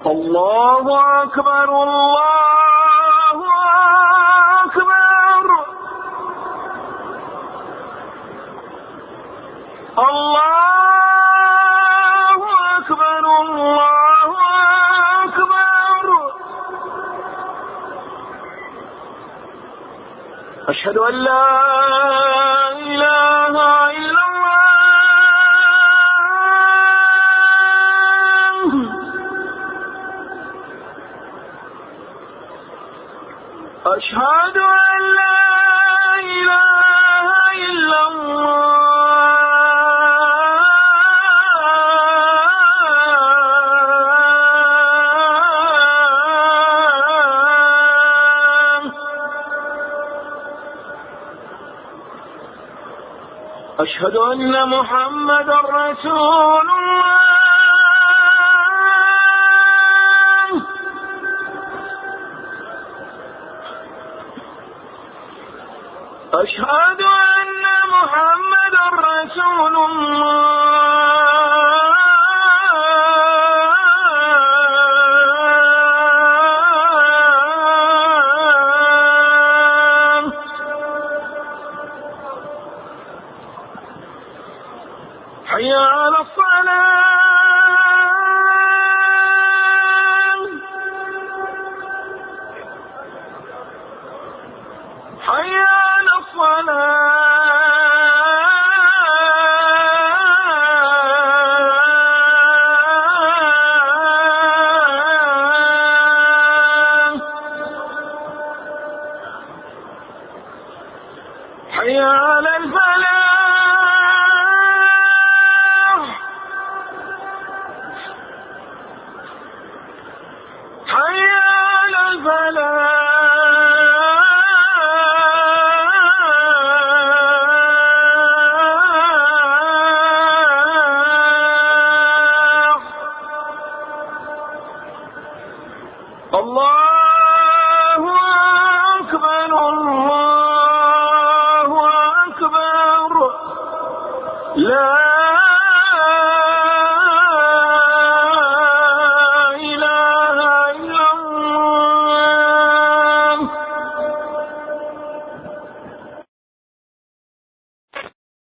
الله أكبر الله أكبر الله أكبر الله أكبر. أشهد أن لا إله إلا الله. أشهد أن لا إله إلا الله. أشهد أن محمدا رسول الله. أشهد أن محمدا رسول الله. حي على الصلاة. حي على الصلاة. حي على الفلاح. حي على الفلاح.